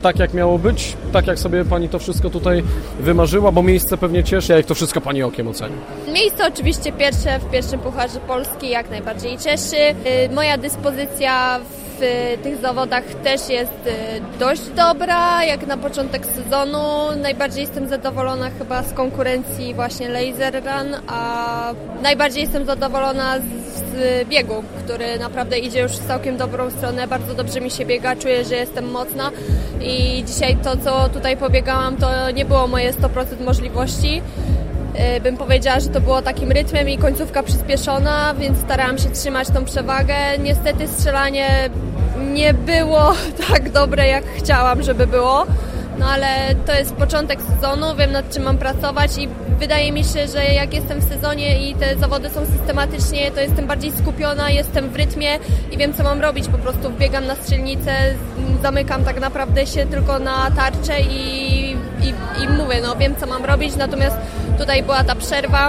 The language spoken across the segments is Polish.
tak, jak miało być? Tak, jak sobie pani to wszystko tutaj wymarzyła? Bo miejsce pewnie cieszy, jak to wszystko pani okiem oceni? Miejsce oczywiście pierwsze w pierwszym Pucharze Polski jak najbardziej cieszy. Moja dyspozycja w tych zawodach też jest dość dobra, jak na początek sezonu. Najbardziej jestem zadowolona chyba z konkurencji właśnie Laser Run, a najbardziej jestem zadowolona z biegu, który naprawdę idzie już w całkiem dobrą stronę. Bardzo dobrze mi się biega, czuję, że jestem mocna i dzisiaj to, co tutaj pobiegałam, to nie było moje 100% możliwości. Bym powiedziała, że to było takim rytmem i końcówka przyspieszona, więc starałam się trzymać tą przewagę. Niestety strzelanie nie było tak dobre, jak chciałam, żeby było, no ale to jest początek sezonu, wiem, nad czym mam pracować i wydaje mi się, że jak jestem w sezonie i te zawody są systematycznie, to jestem bardziej skupiona, jestem w rytmie i wiem, co mam robić. Po prostu wbiegam na strzelnicę, zamykam tak naprawdę się tylko na tarczę i mówię, no wiem, co mam robić, natomiast tutaj była ta przerwa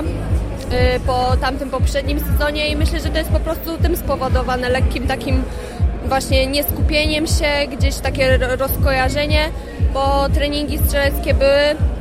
po tamtym poprzednim sezonie i myślę, że to jest po prostu tym spowodowane, lekkim takim właśnie nieskupieniem się, gdzieś takie rozkojarzenie, bo treningi strzeleckie były,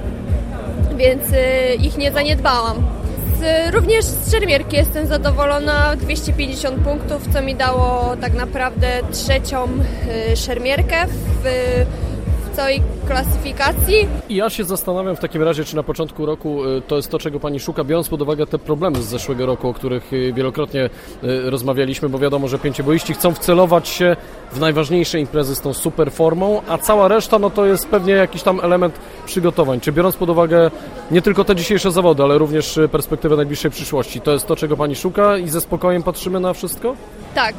więc ich nie zaniedbałam. Również z szermierki jestem zadowolona, 250 punktów, co mi dało tak naprawdę trzecią szermierkę w całej klasyfikacji. I ja się zastanawiam w takim razie, czy na początku roku to jest to, czego pani szuka, biorąc pod uwagę te problemy z zeszłego roku, o których wielokrotnie rozmawialiśmy, bo wiadomo, że pięcioboiści chcą wcelować się w najważniejsze imprezy z tą super formą, a cała reszta no to jest pewnie jakiś tam element przygotowań. Czy biorąc pod uwagę nie tylko te dzisiejsze zawody, ale również perspektywę najbliższej przyszłości, to jest to, czego pani szuka i ze spokojem patrzymy na wszystko? Tak.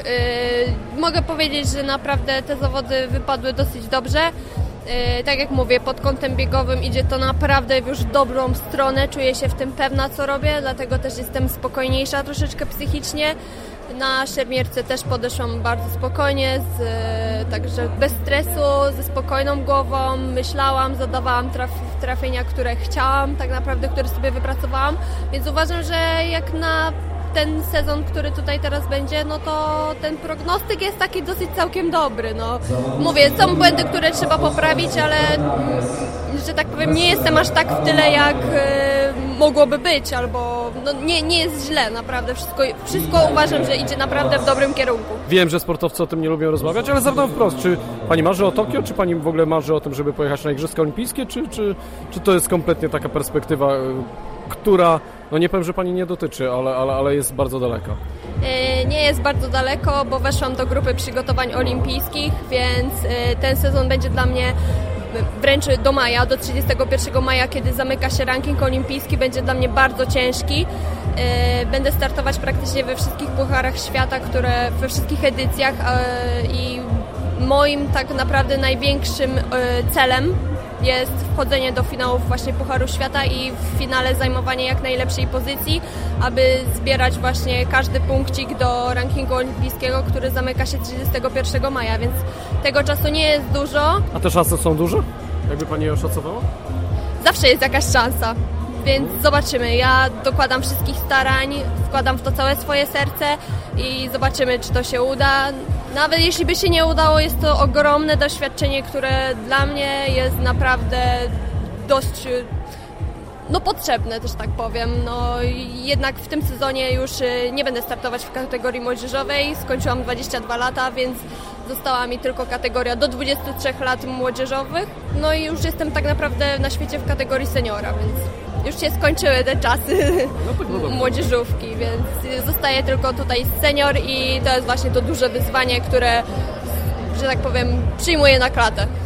Mogę powiedzieć, że naprawdę te zawody wypadły dosyć dobrze. Tak jak mówię, pod kątem biegowym idzie to naprawdę już w dobrą stronę, czuję się w tym pewna, co robię, dlatego też jestem spokojniejsza troszeczkę psychicznie. Na szermierce też podeszłam bardzo spokojnie, także bez stresu, ze spokojną głową, myślałam, zadawałam trafienia, które chciałam, tak naprawdę, które sobie wypracowałam, więc uważam, że jak na ten sezon, który tutaj teraz będzie, no to ten prognostyk jest taki dosyć całkiem dobry. No. Mówię, są błędy, które trzeba poprawić, ale że tak powiem, nie jestem aż tak w tyle, jak mogłoby być, albo no, nie jest źle, naprawdę. Wszystko uważam, że idzie naprawdę w dobrym kierunku. Wiem, że sportowcy o tym nie lubią rozmawiać, ale zapytam wprost, czy pani marzy o Tokio, czy pani w ogóle marzy o tym, żeby pojechać na Igrzyska Olimpijskie, czy to jest kompletnie taka perspektywa, która, no nie powiem, że pani nie dotyczy, ale jest bardzo daleko? Nie jest bardzo daleko, bo weszłam do grupy przygotowań olimpijskich, więc ten sezon będzie dla mnie wręcz do maja, do 31 maja, kiedy zamyka się ranking olimpijski, będzie dla mnie bardzo ciężki. Będę startować praktycznie we wszystkich pucharach świata, we wszystkich edycjach i moim tak naprawdę największym celem jest wchodzenie do finałów właśnie Pucharu Świata i w finale zajmowanie jak najlepszej pozycji, aby zbierać właśnie każdy punkcik do rankingu olimpijskiego, który zamyka się 31 maja, więc tego czasu nie jest dużo. A te szanse są duże? Jakby pani je oszacowała? Zawsze jest jakaś szansa, więc zobaczymy. Ja dokładam wszystkich starań, wkładam w to całe swoje serce i zobaczymy, czy to się uda. Nawet jeśli by się nie udało, jest to ogromne doświadczenie, które dla mnie jest naprawdę dość potrzebne, też tak powiem. Jednak w tym sezonie już nie będę startować w kategorii młodzieżowej. Skończyłam 22 lata, więc została mi tylko kategoria do 23 lat młodzieżowych. No i już jestem tak naprawdę na świecie w kategorii seniora, więc już się skończyły te czasy młodzieżówki, więc zostaje tylko tutaj senior i to jest właśnie to duże wyzwanie, które, że tak powiem, przyjmuję na klatę.